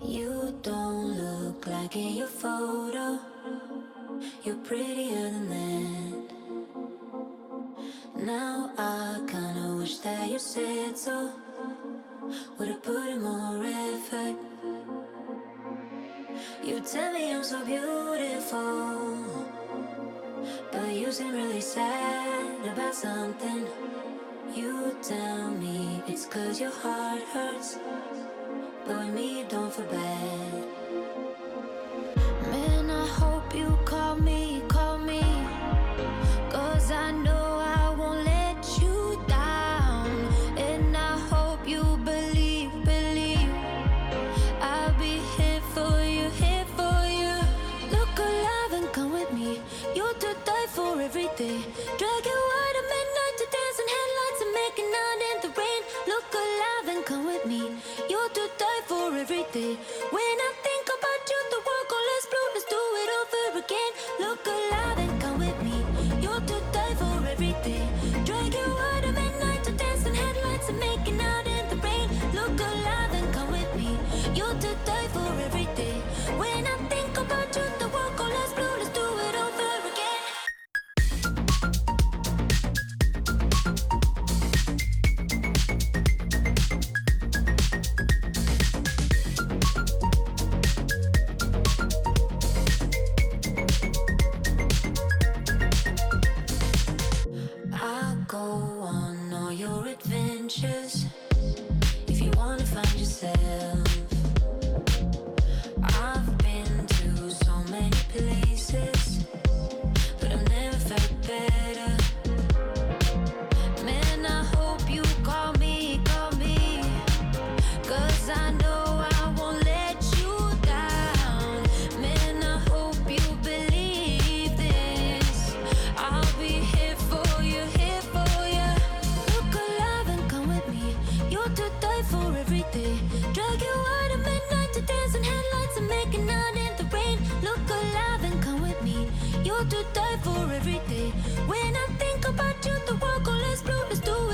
You don't look like in your photo. You're prettier than that. Now I kinda wish that you said so. Would've put in more effort. You tell me I'm so beautiful, but you seem really sad about something. You tell me it's 'cause your heart hurts, but with me you don't feel bad. Man, I hope you call me, 'cause I know I won't let you down. And I hope you believe I'll be here for you, here for you. Look alive and come with me. You're to die for every day. Drag you out at midnight to dance in headlights and making out in the rain. Look alive and come with me. You're to die for every day. When I think about you, the world goes less blue. Let's do it over again. Look alive and come with me. You're to die for every day. Drag you out at midnight to dance in headlights and making out in the rain. Look alive and come with me. You're to die for every day. When I think about you, the world goes less blue. Let's do it over again. I'll go on all your adventures if you wanna find yourself. I've been to so many places, but I've never felt better. Man, I hope you call me, 'cause I know I won't let you down. Man, I hope you believe this. I'll be here for you, here for you. Look alive and come with me. You're to die for every day. Drag you out at midnight to dance in headlights and making out in the rain. Look alive and come with me. You're to die for every day. When I think about you, the world goes less blue. Let's do